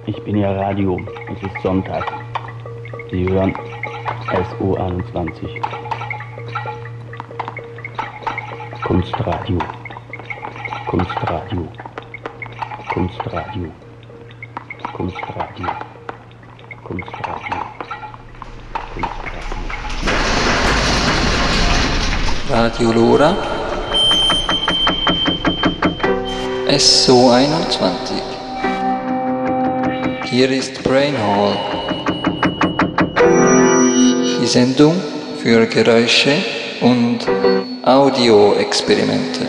Ich bin Ihr Radio. Es ist Sonntag. Sie hören SO21. Kunstradio. Kunstradio. Kunstradio. Kunstradio. Kunstradio. Kunstradio. Radio Lora SO21. Hier ist Brain Hall. Die Sendung für Geräusche und Audioexperimente.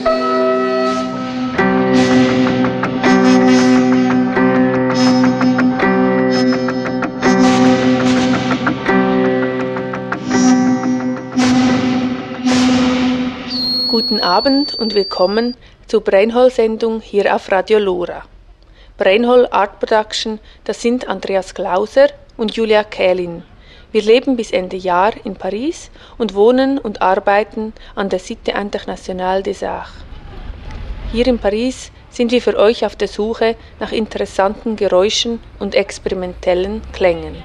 Guten Abend und willkommen zur Brainhole-Sendung hier auf Radio Lora. Brainhole Art Production, das sind Andreas Klauser und Julia Kählin. Wir leben bis Ende Jahr in Paris und wohnen und arbeiten an der Cité Internationale des Arts. Hier in Paris sind wir für euch auf der Suche nach interessanten Geräuschen und experimentellen Klängen.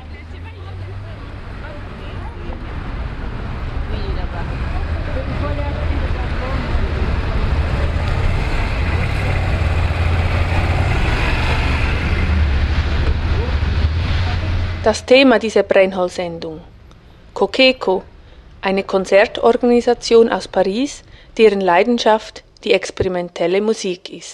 Das Thema dieser Brainhole-Sendung: Coqueco, eine Konzertorganisation aus Paris, deren Leidenschaft die experimentelle Musik ist.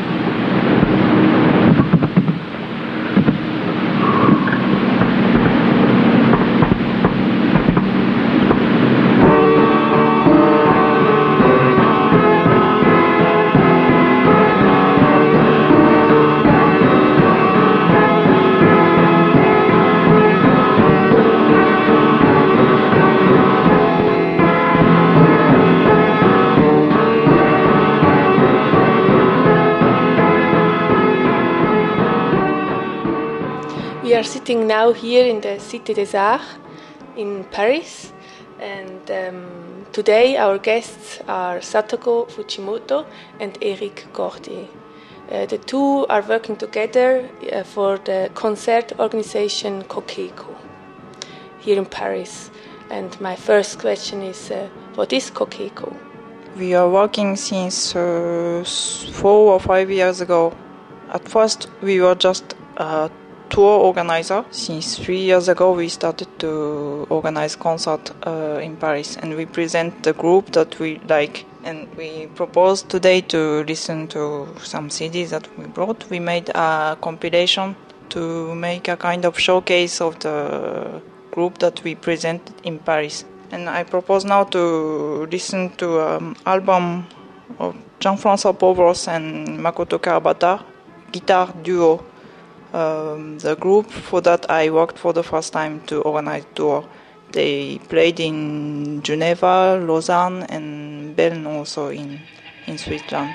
We are sitting now here in the Cité des Arts in Paris, and today our guests are Satogo Fujimoto and Eric Cordier. The two are working together for the concert organization Coqueco here in Paris. And my first question is, what is Coqueco? We are working since 4 or 5 years ago. At first we were just tour organizer. Since 3 years ago we started to organize concert in Paris, and we present the group that we like, and we propose today to listen to some CDs that we brought. We made a compilation to make a kind of showcase of the group that we present in Paris, and I propose now to listen to an album of Jean-François Pauvros and Makoto Kawabata, guitar duo. The group for that I worked for the first time to organize tour. They played in Geneva, Lausanne, and Bern also in Switzerland.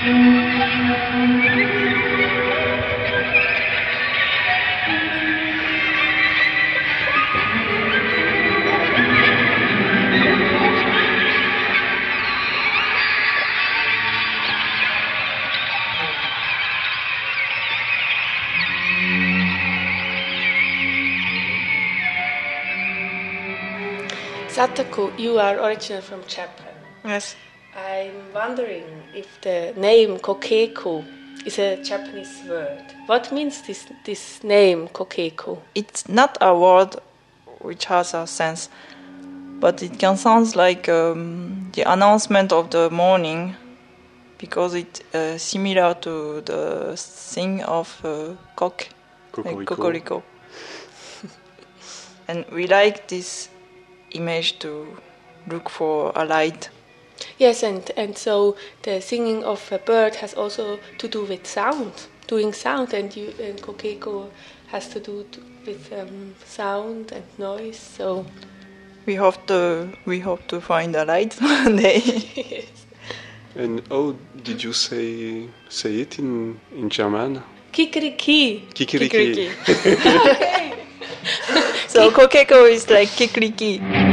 Satoko, you are originally from Japan. Yes. I'm wondering if the name Kokeko is a Japanese word. What means this name Kokeko? It's not a word which has a sense, but it can sound like the announcement of the morning, because it's similar to the sing of cock, like Cocorico. And we like this image to look for a light. Yes, and so the singing of a bird has also to do with sound, doing sound, and Kokeko has to do with sound and noise. So we hope to find a light one day. yes. And how did you say it in German? Kikeriki. Kikiriki. So Kokeko is like Kikiriki.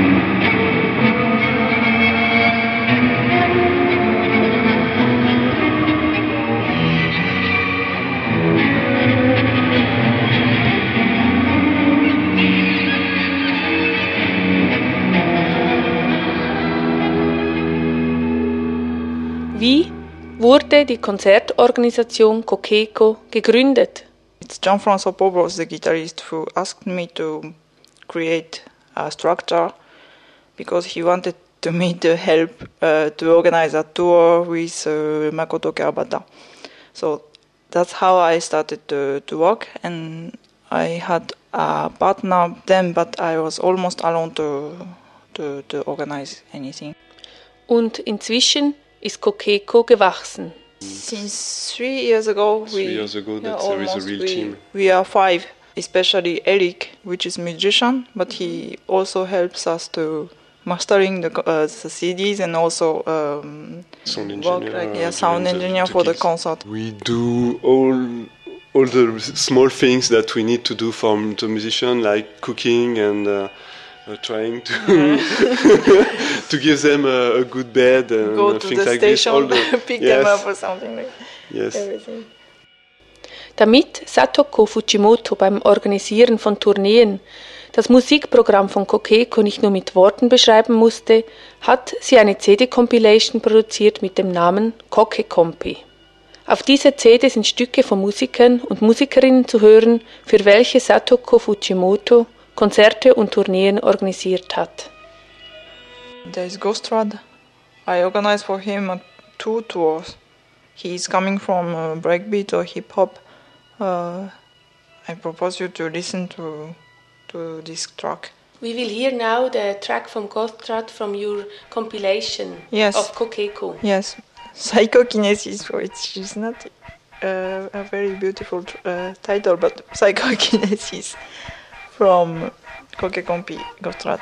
Wie wurde die Konzertorganisation Kokeko gegründet? It's Jean-François Pobos, the guitarist, who asked me to create a structure because he wanted me to help to organize a tour with Makoto Kawabata. So that's how I started to work, and I had a partner then, but I was almost alone to organize anything. Und inzwischen ist Kokeko gewachsen. Since 3 years ago, There is a real team. We are 5, especially Eric, which is musician, but he also helps us to mastering the CDs and also Sound work engineer, sound during engineer the for the gigs. concert. We do all the small things that we need to do from the musician, like cooking and trying to to give them a good bed and Go to things the like this. station, pick them up or something like Yes. everything. Damit Satoko Fujimoto beim Organisieren von Tourneen das Musikprogramm von Kokeko nicht nur mit Worten beschreiben musste, hat sie eine CD-Compilation produziert mit dem Namen Koke-Kompi. Auf dieser CD sind Stücke von Musikern und Musikerinnen zu hören, für welche Satoko Fujimoto Konzerte und Tourneen organisiert hat. There is Ghostrad. I organized for him 2 tours. He is coming from breakbeat or hip hop. I propose you to listen to this track. We will hear now the track from Ghostrad from your compilation of Kokeko. Yes, Psychokinesis, which is not a very beautiful title, but Psychokinesis from Koke-Kompi Ghostrad.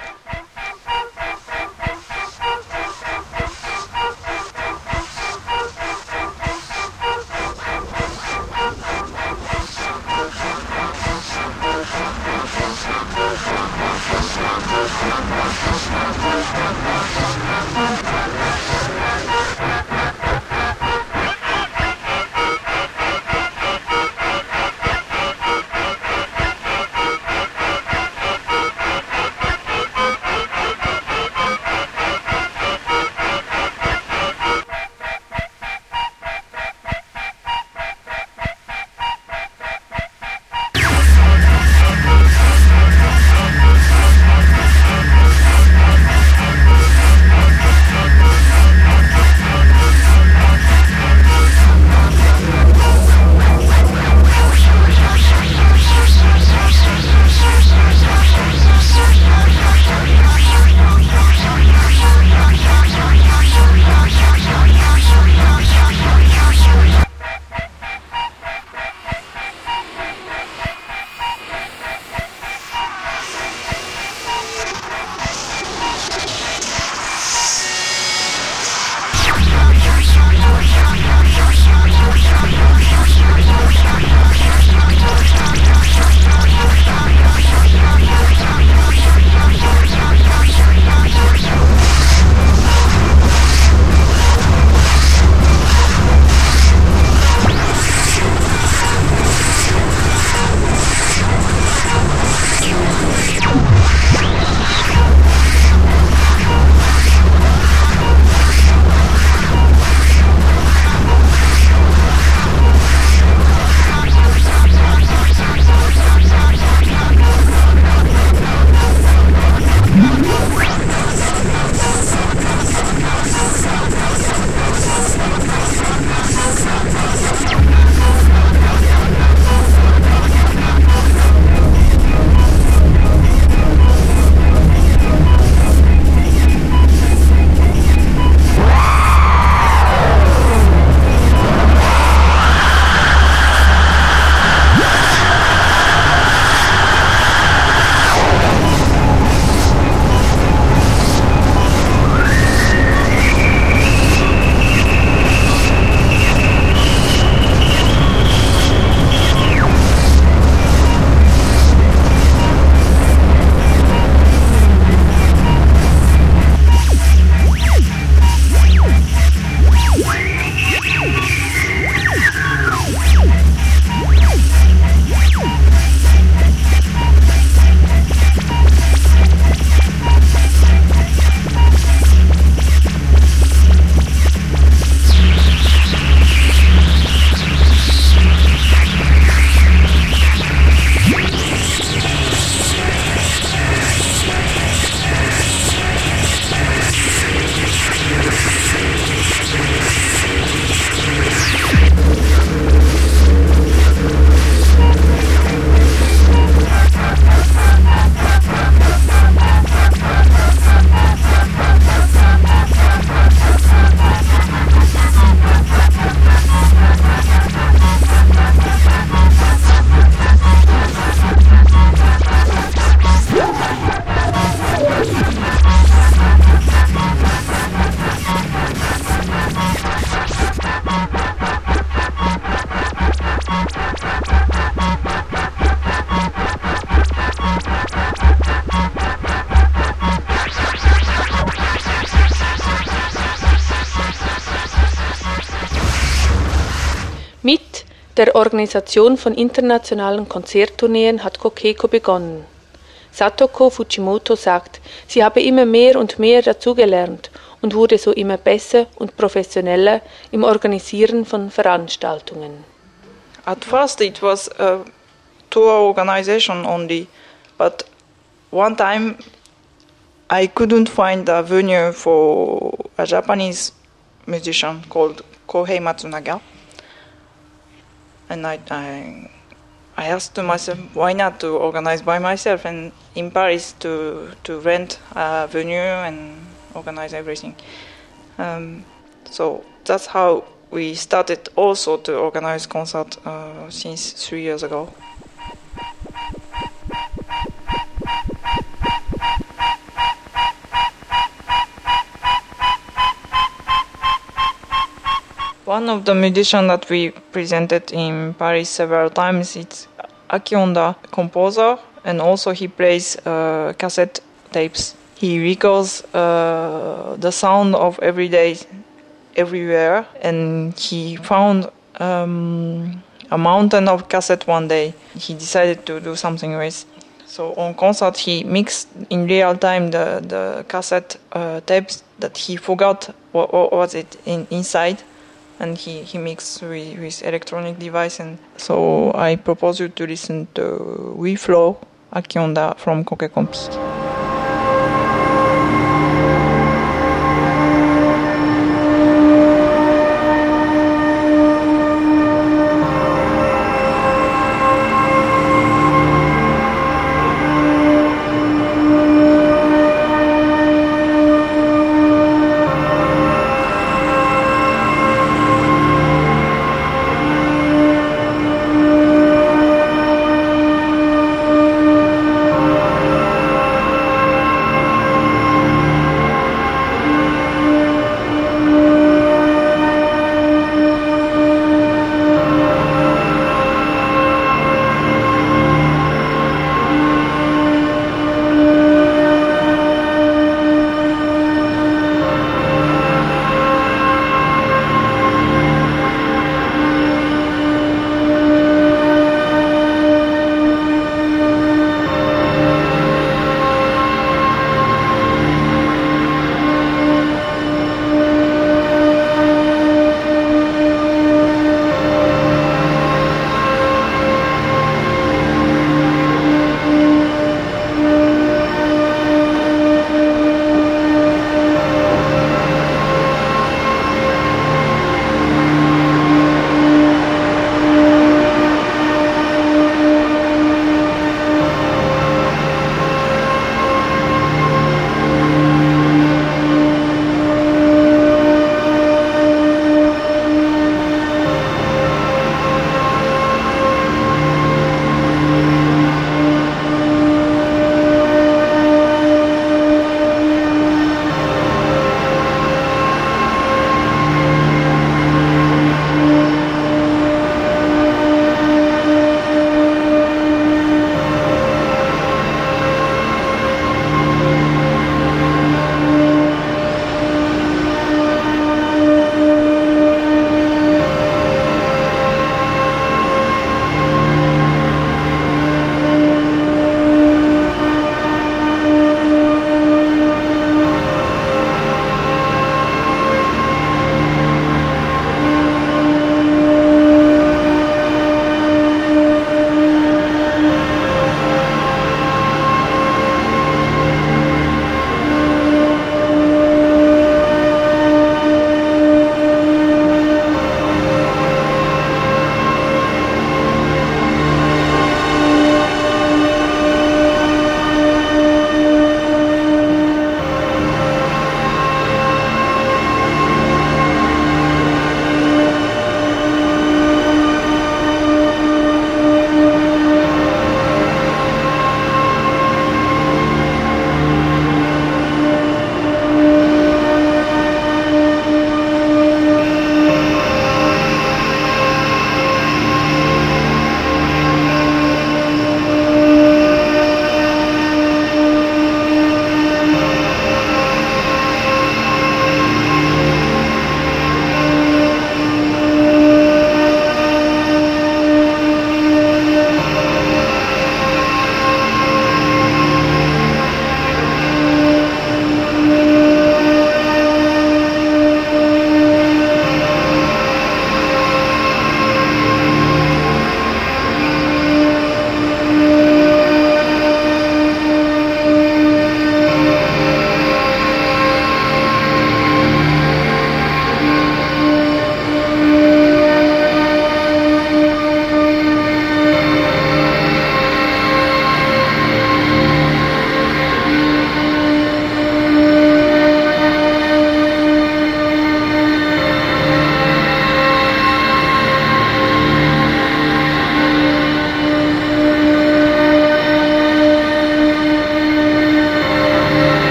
Mit der Organisation von internationalen Konzerttourneen hat Kokeko begonnen. Satoko Fujimoto sagt, sie habe immer mehr und mehr dazugelernt und wurde so immer besser und professioneller im Organisieren von Veranstaltungen. At first it was a tour organization only, but one time I couldn't find a venue for a Japanese musician called Kohei Matsunaga. And I asked myself, why not to organize by myself and in Paris to rent a venue and organize everything. So that's how we started also to organize concerts since 3 years ago. One of the musicians that we presented in Paris several times is Aki Honda, composer, and also he plays cassette tapes. He records the sound of every day, everywhere, and he found a mountain of cassette one day. He decided to do something with. So on concert he mixed in real time the cassette tapes that he forgot what was it inside. And he mixed with electronic device, and so I propose you to listen to We Flow, Aki Honda from Kokekompi.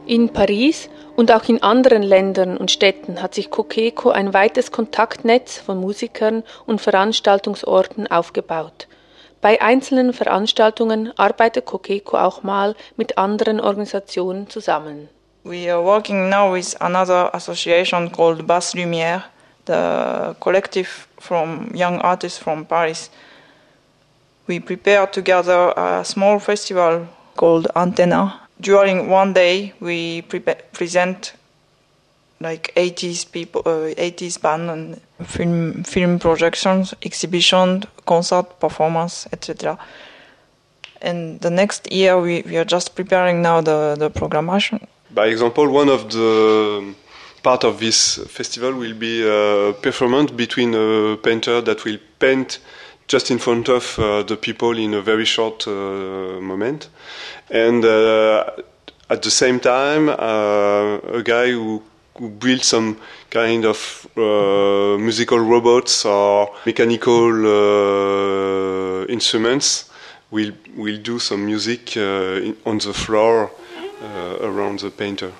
In Paris und auch in anderen Ländern und Städten hat sich Coqueco ein weites Kontaktnetz von Musikern und Veranstaltungsorten aufgebaut. Bei einzelnen Veranstaltungen arbeitet Coqueco auch mal mit anderen Organisationen zusammen. We are working now with another association called Basse Lumière, the collective from young artists from Paris. We prepare together a small festival called Antenna. During one day, we present like 80s people, 80s band and film projections, exhibition, concert, performance, etc. And the next year, we are just preparing now the programmation. By example, one of the part of this festival will be a performance between a painter that will paint just in front of the people in a very short moment, and at the same time a guy who built some kind of musical robots or mechanical instruments will do some music on the floor around the painter.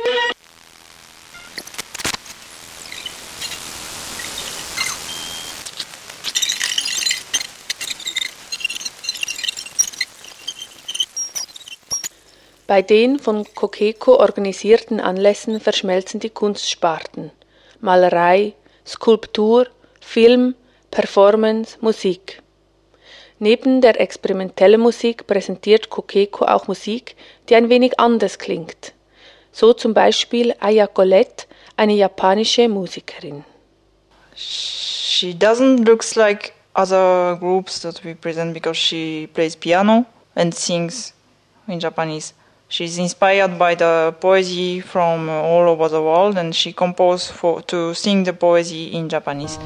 Bei den von Coqueco organisierten Anlässen verschmelzen die Kunstsparten: Malerei, Skulptur, Film, Performance, Musik. Neben der experimentellen Musik präsentiert Coqueco auch Musik, die ein wenig anders klingt. So zum Beispiel Aya Colette, eine japanische Musikerin. She doesn't look like other groups that we present because she plays piano and sings in Japanese. She's inspired by the poesy from all over the world, and she composed to sing the poesy in Japanese.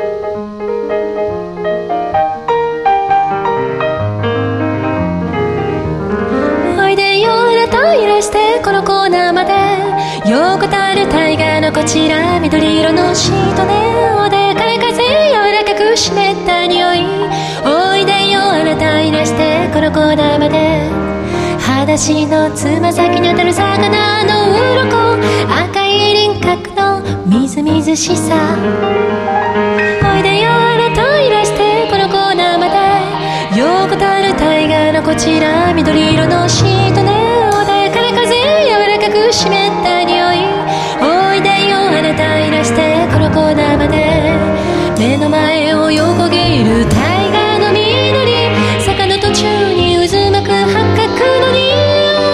おいでよあなたいらしてこのコーナーまで横たる大河のこちら緑色のシートでおでかい風柔らかく湿った匂いおいでよあなたいらしてこのコーナーまで裸足のつま先に当たる魚の鱗赤い輪郭のみずみずしさおいでよあなたいらしてこのコーナーまで横たる大河のこちら緑色のシートで穏やかな風柔らかく湿った匂いおいでよあなたいらしてこのコーナーまで目の前を横切る大河の緑坂の途中に渦巻く八角の匂い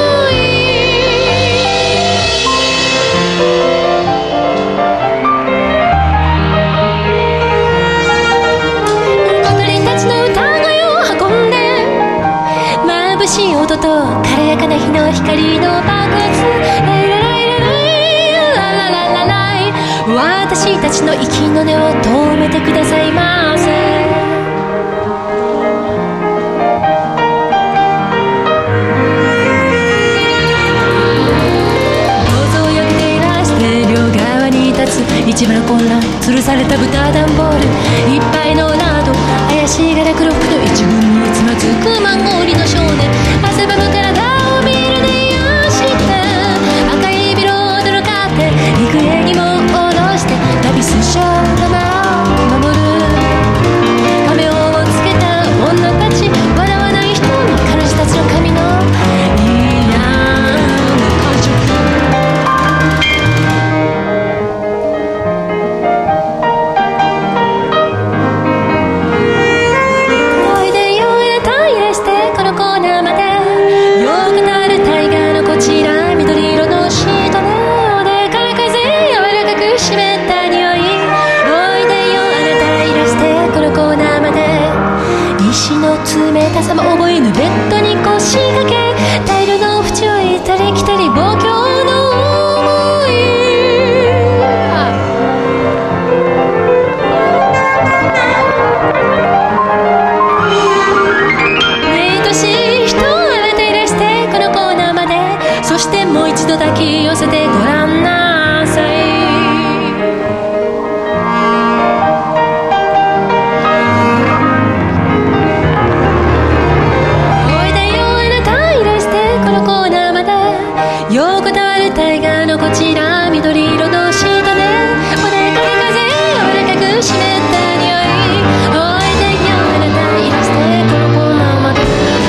小鳥たちの歌声を運んで眩しい音と軽やかな日の光の爆発ライラライラライララララライ私たちの息の根を止めてくださいませ市場の混乱吊るされた豚段ボールいっぱいのナード怪しい柄黒服の一軍につまずくマンゴーリの少年汗ばむ体をビールで癒して赤いビロを驚かって幾重にも下ろして旅す少女を守る仮面をつけた女たち笑わない人に彼女たちの髪の嫌な感触冷たさも覚えぬベッドに腰掛け大量の淵を行ったり来たり望郷の思い愛しい人あなたいらしてこのコーナーまでそしてもう一度抱き寄せてごらんなさい横たわるこちら緑色のシートでおでかけ風柔らかく湿った匂いおいでよあなたいらしてこのコーナーまで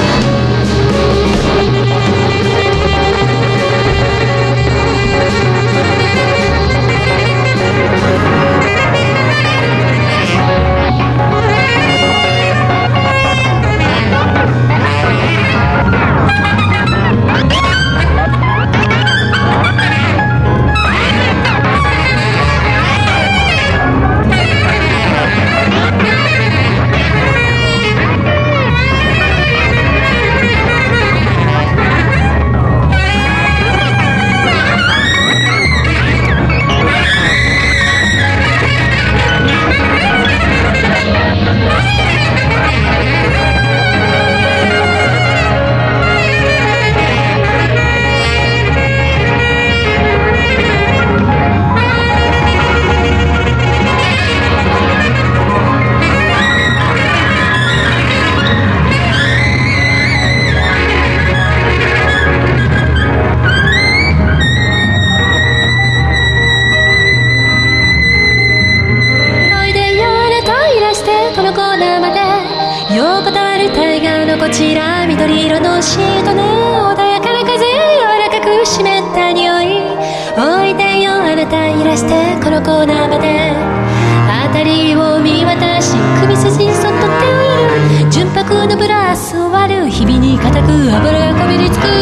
こちら緑色のシートね穏やかな風柔らかく湿った匂いおいでよあなたいらしてこのコーナーまで辺りを見渡し首筋にそっと手をやる純白のブラスを割る日々に固く油がこびりつく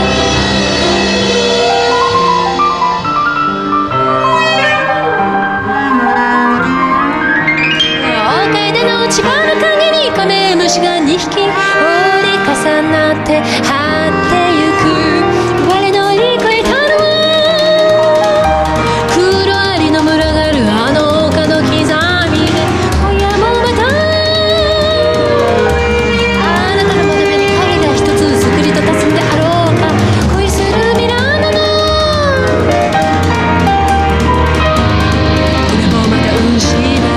千葉の陰にカメムシが2匹折り重なって張ってゆく我の言い換えたのは黒アリの群がるあの丘の刻みで今夜もまたあなたの窓辺に影が一つすくりとかすんであろうか恋するミラノのこれもまた牛だ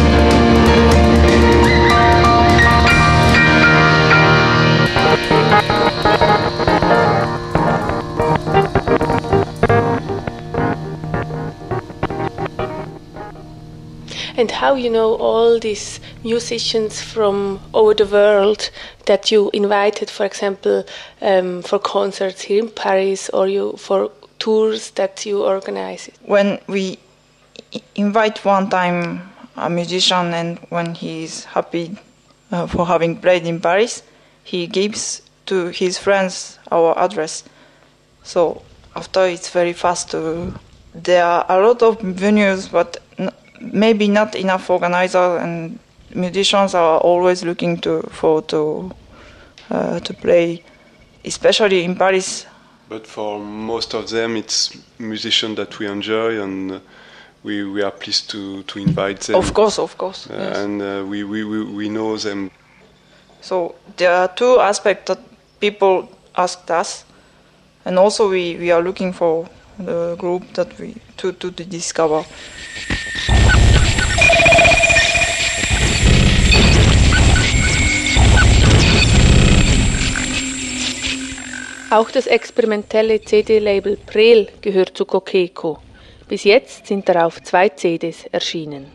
And how you know all these musicians from over the world that you invited, for example, for concerts here in Paris or for tours that you organize? When we invite one time a musician and when he is happy for having played in Paris, he gives to his friends our address. So after it's very fast. There are a lot of venues, but maybe not enough organizers, and musicians are always looking to play, especially in Paris. But for most of them, it's musicians that we enjoy, and we are pleased to invite them. Of course. Yes. And we know them. So there are two aspects that people asked us, and also we are looking for the group that we to discover. Auch das experimentelle CD-Label Prel gehört zu Coqueco. Bis jetzt sind darauf 2 CDs erschienen.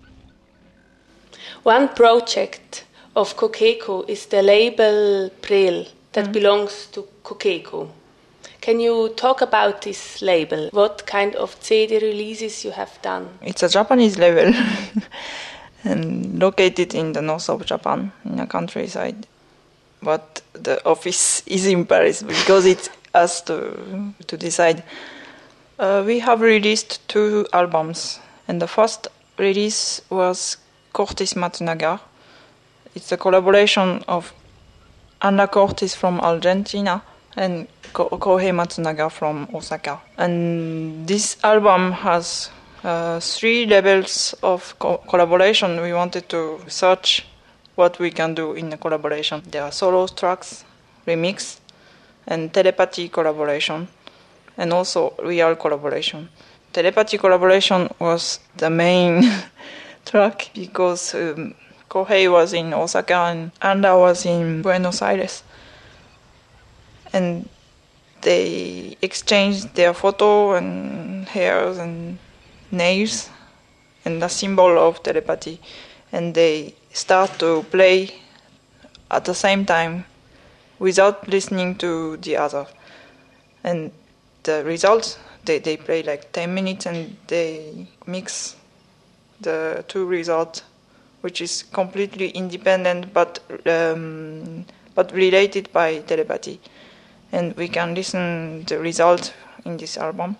One project of Coqueco is the label Prel that belongs to Coqueco. Can you talk about this label? What kind of CD releases you have done? It's a Japanese label and located in the north of Japan, in a countryside. But the office is in Paris because it's us to decide. We have released 2 albums, and the first release was Cortis Matsunaga. It's a collaboration of Anna Cortis from Argentina and Kohei Matsunaga from Osaka. And this album has 3 levels of collaboration. We wanted to search what we can do in a collaboration. There are solo tracks, remix, and telepathy collaboration, and also real collaboration. Telepathy collaboration was the main track because Kohei was in Osaka and Anna was in Buenos Aires. And they exchange their photo and hairs and nails and the symbol of telepathy, and they start to play at the same time without listening to the other. And the results, they play like 10 minutes and they mix the two results, which is completely independent but related by telepathy. And we can listen the result in this album.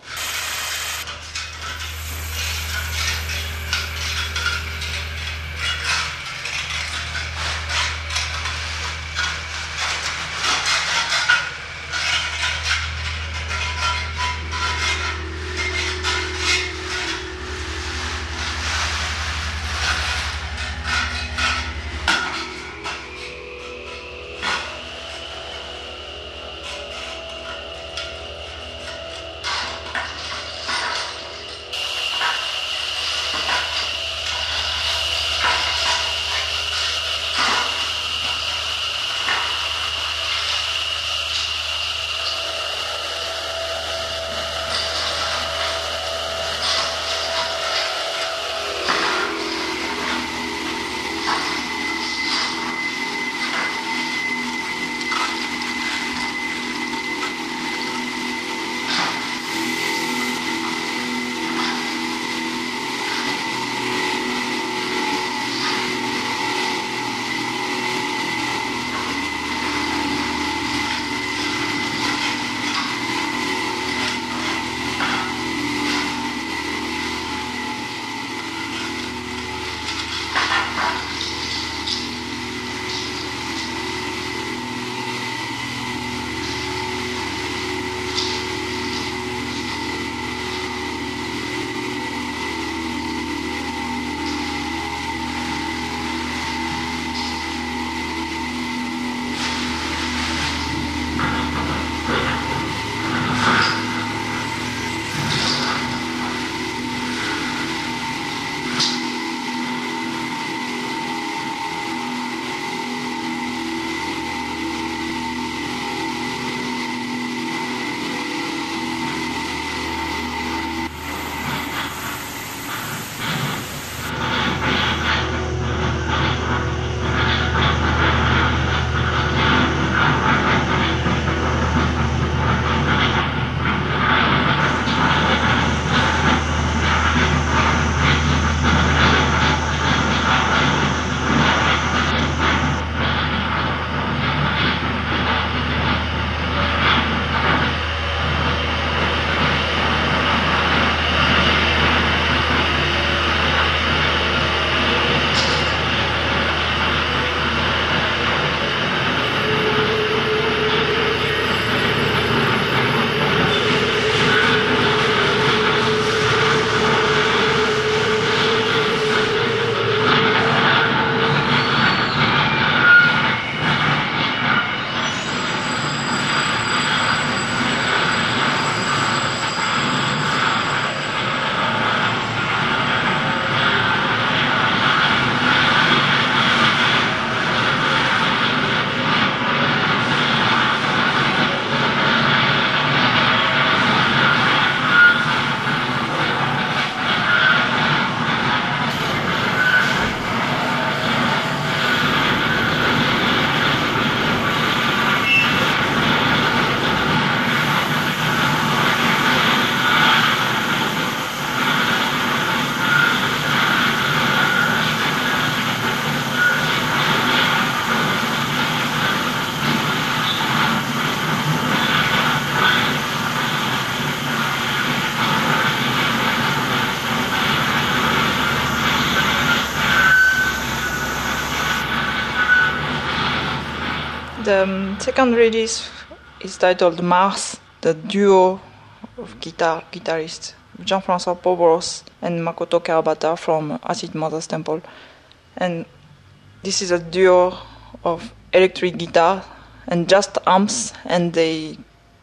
The second release is titled Mars, the duo of guitarists Jean-François Pobros and Makoto Kawabata from Acid Mother's Temple. And this is a duo of electric guitar and just amps, and they,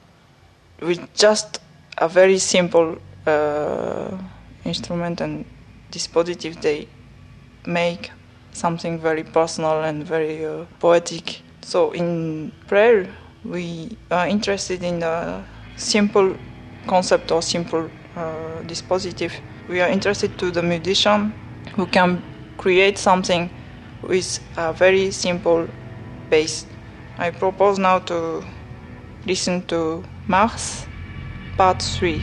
with just a very simple instrument and dispositive, they make something very personal and very poetic. So in prayer, we are interested in the simple concept or simple dispositive. We are interested to the musician who can create something with a very simple bass. I propose now to listen to Mars, Part 3.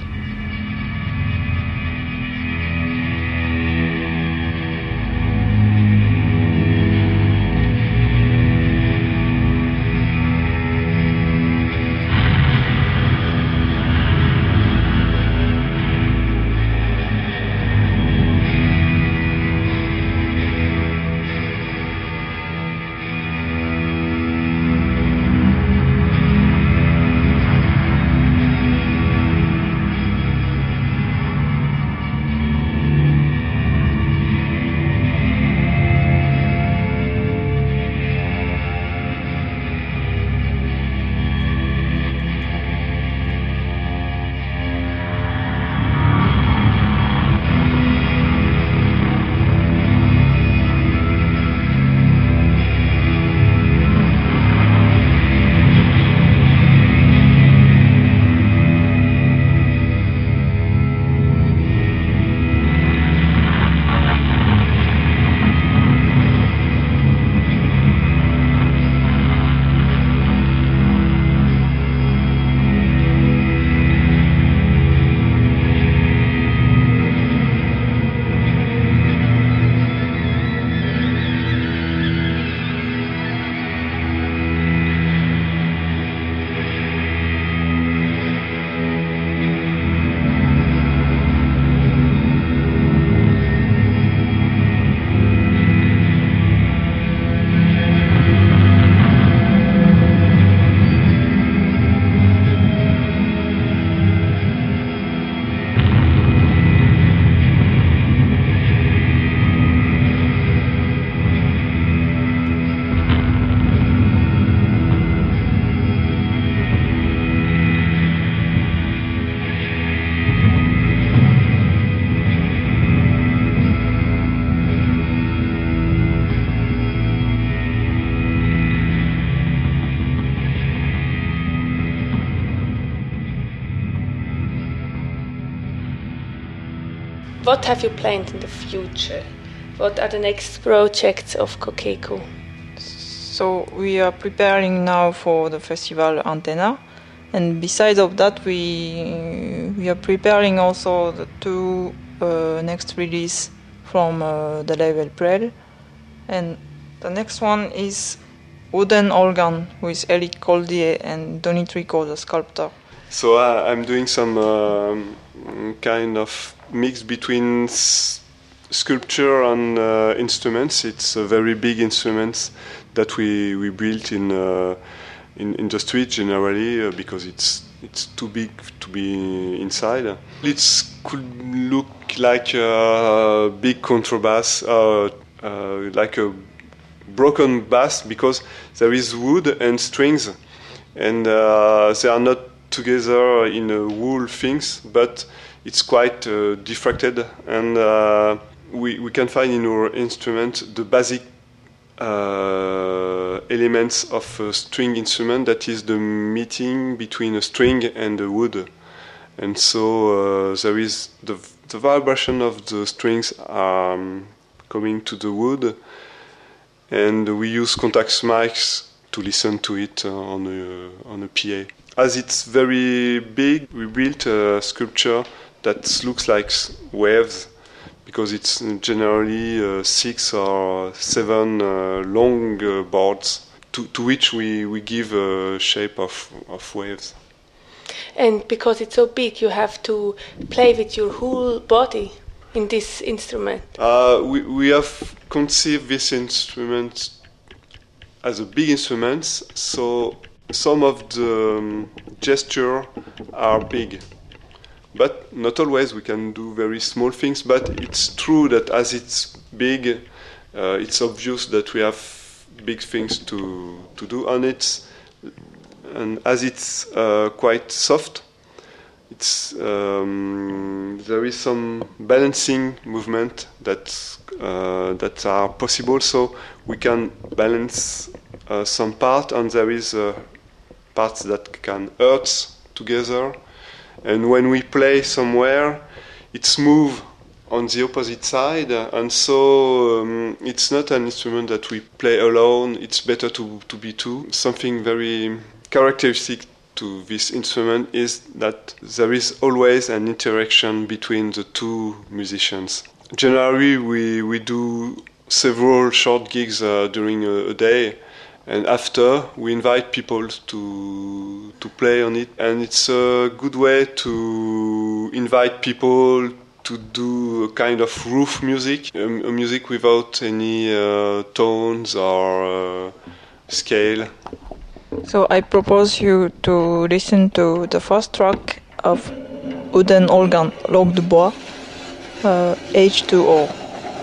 What have you planned in the future? What are the next projects of Kokeku? So we are preparing now for the festival Antenna, and besides of that, we are preparing also the two next release from the label Prel, and the next one is Wooden Organ with Eric Coldier and Donny Tricot, the sculptor. So I'm doing some kind of mix between sculpture and instruments. It's a very big instruments that we built in the street generally because it's too big to be inside. It could look like a big contrabass, like a broken bass, because there is wood and strings, and they are not together in wool things, but it's quite diffracted, and we can find in our instrument the basic elements of a string instrument, that is the meeting between a string and a wood. And so there is the vibration of the strings coming to the wood, and we use contact mics to listen to it on a PA. As it's very big, we built a sculpture that looks like waves, because it's generally 6 or 7 long boards to which we give a shape of waves. And because it's so big, you have to play with your whole body in this instrument. We have conceived this instrument as a big instrument, so some of the gestures are big. But not always. We can do very small things, but it's true that as it's big, it's obvious that we have big things to do on it. And as it's quite soft, there is some balancing movement that are possible. So we can balance some part, and there is parts that can hurt together. And when we play somewhere, it's moved on the opposite side, and so it's not an instrument that we play alone. It's better to be two. Something very characteristic to this instrument is that there is always an interaction between the two musicians. Generally, we do several short gigs during a day, and after we invite people to play on it. And it's a good way to invite people to do a kind of roof music, a music without any tones or scale. So I propose you to listen to the first track of Wooden Organ Langue de Bois, H2O.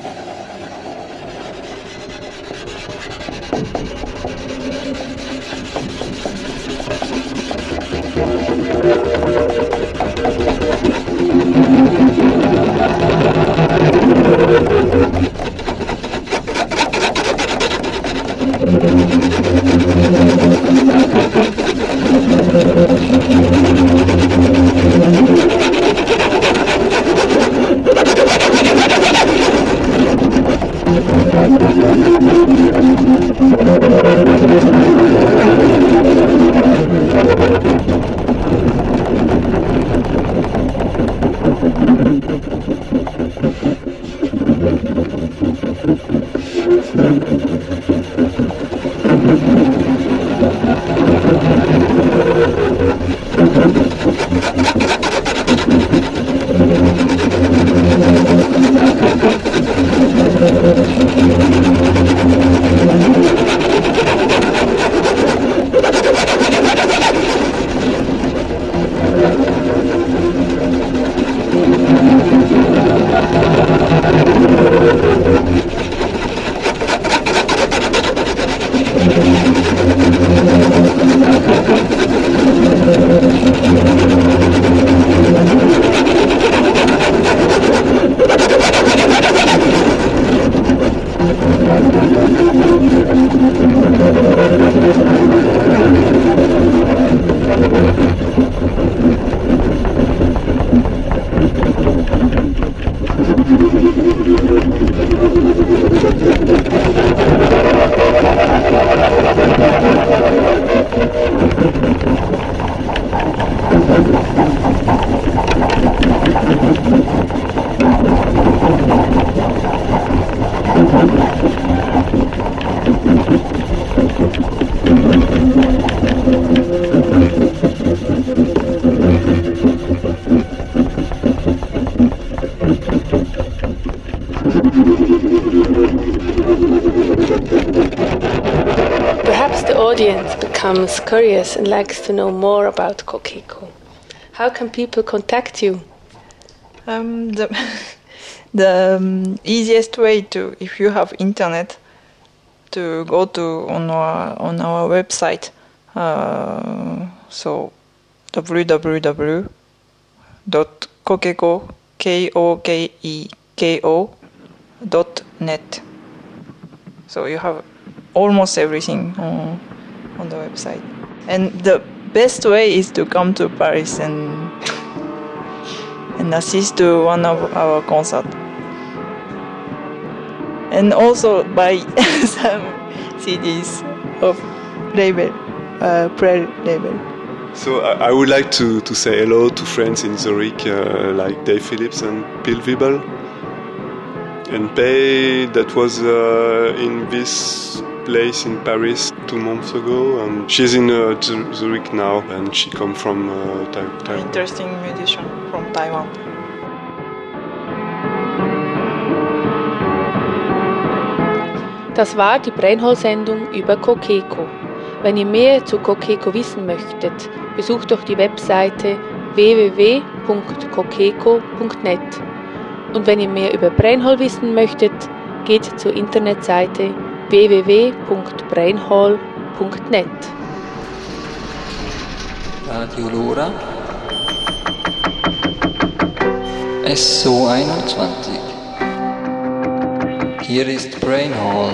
Perhaps the audience becomes curious and likes to know more about Kokeko. How can people contact you? The easiest way to, if you have internet, to go to on our website. So www.kokeko.net. So you have almost everything on the website. And the best way is to come to Paris and assist to one of our concerts. And also buy some CDs of label, Prayer label. So I would like to say hello to friends in Zurich like Dave Phillips and Bill Wiebel. And Pei, that was in this place in Paris 2 months ago, and she's in Zurich now, and she comes from Taiwan. Interesting musician from Taiwan. Das war die Brainhole-Sendung über Kokeko. Wenn ihr mehr zu Kokeko wissen möchtet, besucht doch die Webseite www.kokeko.net. Und wenn ihr mehr über Brainhole wissen möchtet, geht zur Internetseite www.brainhole.net. Radio Lora SO21. Hier ist Brainhole.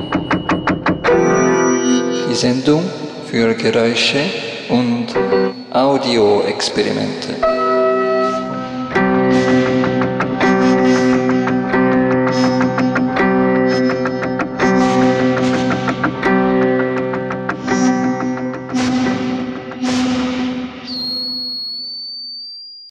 Die Sendung für Geräusche und Audio Experimente.